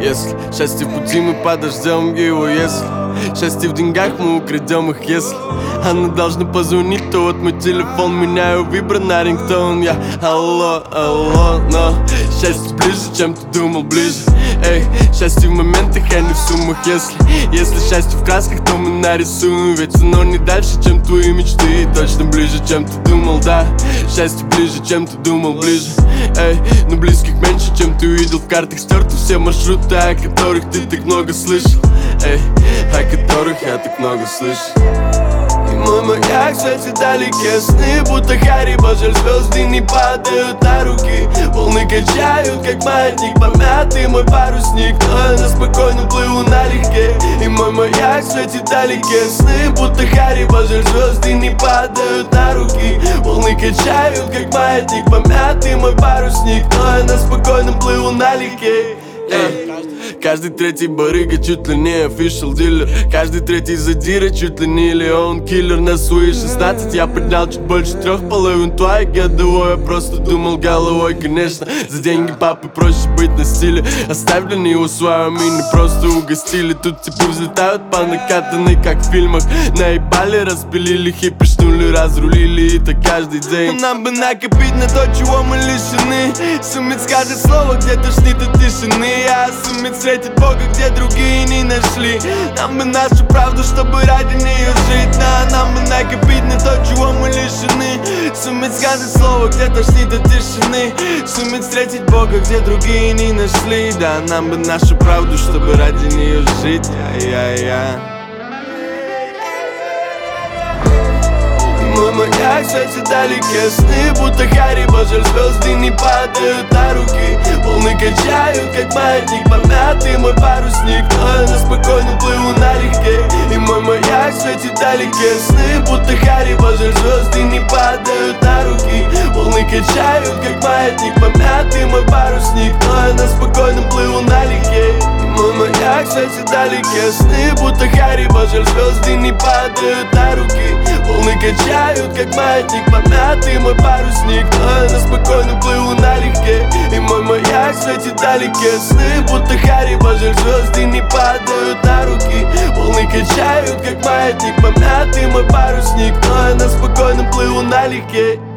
Если счастье в пути, мы подождем его. Если счастье в деньгах, мы украдем их. Если она должна позвонить, то вот мой телефон, меняю вибро на рингтон. Я алло, алло, но счастье ближе, чем ты думал, ближе. Эй, счастье в моментах, а не в суммах. Если счастье в красках, то мы нарисуем. Ведь оно не дальше, чем твои мечты, и точно ближе, чем ты думал, да. Счастье ближе, чем ты думал, ближе. Эй, но близких меньше, чем ты увидел в картах. Стерты все маршруты, о которых ты так много слышал. Эй, о которых я так много слышал. И мой маяк в свете далеке сны, будто Харибо, жаль, звезды не падают на руки. Волны качают, как маятник, помятый мой парусник, но я на спокойно плыву налегке. И мой маяк в свете далеке сны, будто Харибо, жаль, звезды не падают на руки. Волны качают, как маятник, помятый мой парусник, но я на спокойно плыву налегке. Каждый третий барыга чуть ли не official дилер. Каждый третий задира чуть ли не Леон киллер. На свои 16 я поднял чуть больше 3,5 твоих годовой. Я просто думал головой, конечно. За деньги папы проще быть на стиле. Оставь для него свою мини, просто угостили. Тут типы взлетают по накатанной, как в фильмах. Наебали, распилили, хипишнули, разрулили, и так каждый день. Нам бы накопить на то, чего мы лишены. Суметь скажет слово, где тошнит от тишины. А суметь встретить Бога, где другие не нашли. Нам бы нашу правду, чтобы ради нее жить. Нам бы накопить на то, чего мы лишены. Суметь сказать слово, где тошнит от тишины. Суметь встретить Бога, где другие не нашли. Да, нам бы нашу правду, чтобы ради нее жить. Мой маяк в свете далеке сны, будто Харибо, жаль, звезды не падают на руки. Волны качают, как маятник, помятый мой парусник, но я на спокойно плыву налегке. И мой маяк в свете далеке сны, будто Харибо, жаль, звезды не падают на руки. Волны качают, как маятник, помятый мой парусник, но я на спокойно плыву налегке. Мой маяк в свете далеке сны, будто Харибо, жаль, звезды не падают на руки. Волны качают, как маятник, помятый мой парусник, но я на спокойно плыву налегке. И мой маяк в свете далеке сны, будто Харибо, жаль, звезды не падают на руки. Волны качают, как маятник, помятый мой парусник, но я на спокойно плыву налегке.